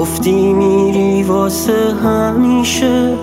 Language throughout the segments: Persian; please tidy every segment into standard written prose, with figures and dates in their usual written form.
گفتی میری واسه همیشه،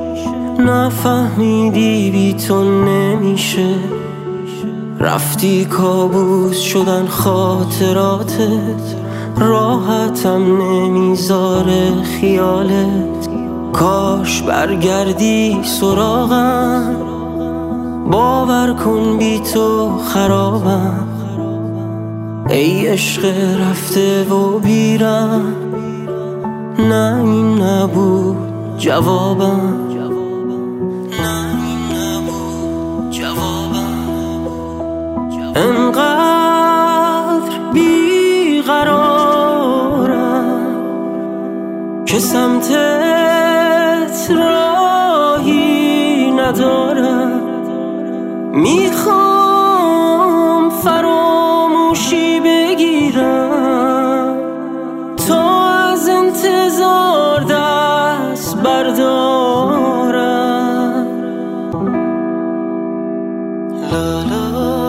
نفهمیدی بی تو نمیشه. رفتی کابوس شدن خاطراتت، راحتم نمیذاره خیالت. کاش برگردی سراغم، باور کن بی تو خرابم. ای عشق رفته و بیرم، نه این نبود جوابم. انقدر بیقرارم که سمتت راهی ندارم. میخوام فراموشی بگیرم تا از انتظار دست بردارم. لا لا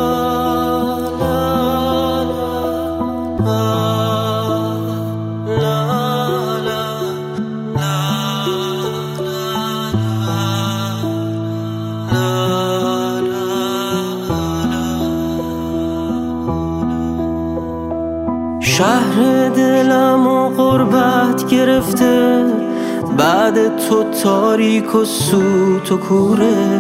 شهر دلم و غربت گرفته، بعد تو تاریک و سوت و کوره.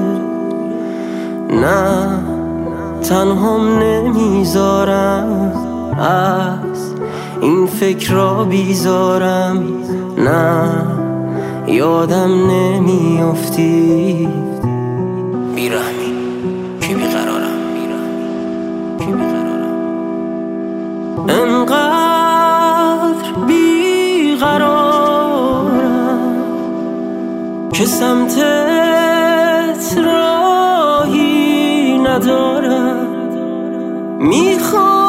نه تنهام نمیذارم، از این فکر را بیزارم. نه یادم نمیافتی، بیرحمی که بیقرارم. انقدر بیقرارم که سمتت راهی ندارم. میخوام